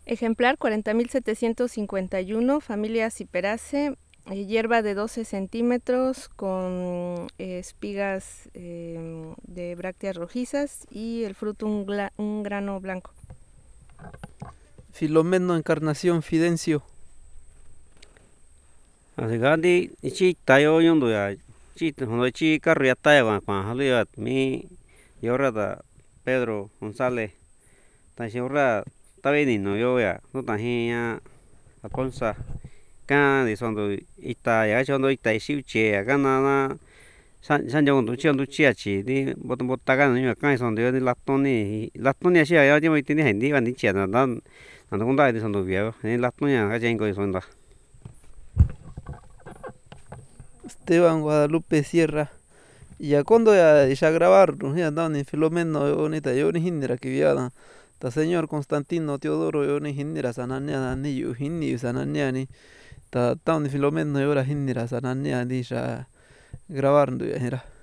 Ejemplar 40.751, familia Ciperaceae, hierba de 12 centímetros con espigas de brácteas rojizas y el fruto un grano blanco. Filomeno Encarnación Fidencio. Asigandi ichi tayo yondo ya chi hono ichi carro ya tayo kwa halia mi yorada Pedro González ta shora tabe no yo ya no ta ya Alfonso ka de sondo ita ya chondo ita siuche ya kana na san yo ndo chi ndo chi chi di bota ga no ka sondo yo di latoni sia ya ti mo tini hendi van ni chia na dan ando kunda di sondo viejo ni latoni ya jengo di sondo. Esteban Guadalupe Sierra. Y ya cuando ya grabaron, ya andaban en Filomeno, yo ni ta yo ni hinera que viada. Ta señor Constantino Teodoro yo ni hinera sanania ni yo hinni sanania ni ta taun Filomeno yo la hinera sanania ni ya grabaron ya era.